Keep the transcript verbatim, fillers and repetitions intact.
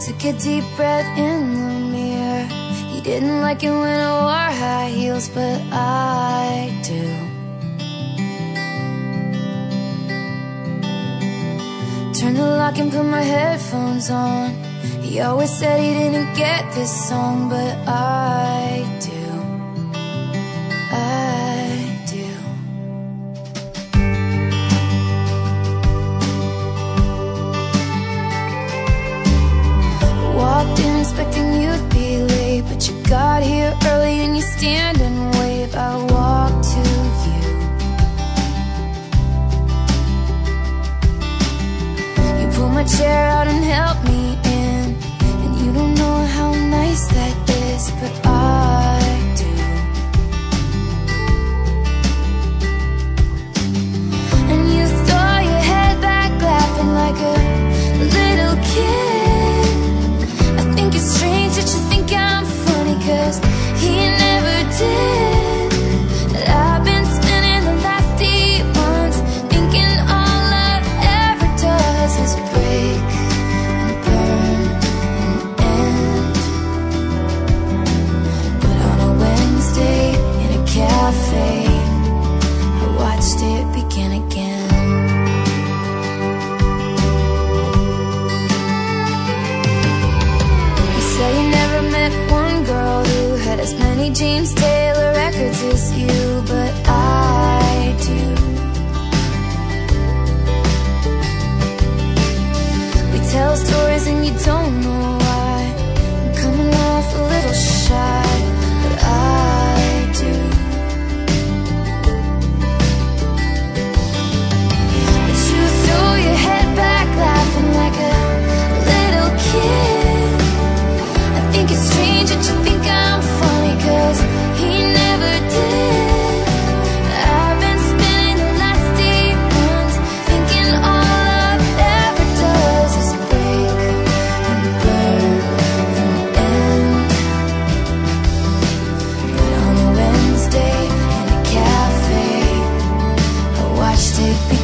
Took a deep breath in the mirror. He didn't like it when I wore high heels, but I do. Turned the lock and put my headphones on. He always said he didn't get this song, but I do. I do. Walked in expecting you'd be late, but you got here early and you stand and wave. I walked to you. You pulled my chair out and helped me in, and you don't know how nice that is, but I do. And you throw your head back laughing like a little kid. I think it's strange that you think I'm funny, 'cause he never did. I've been spending the last eight months thinking all love ever does is break and burn and end. But on a Wednesday in a cafe, I watched it begin again. You say you never met one girl who had as many James Taylor records as you, but I do. We tell stories and you don't know why. I'm coming off a little shy, but I do. But you throw your head back laughing like a little kid. I think it's strange that you think I'm funny, 'cause he never did. I've been spending the last eight months thinking all love ever does is break and burn and end. But on a Wednesday in a cafe, I watched it begin.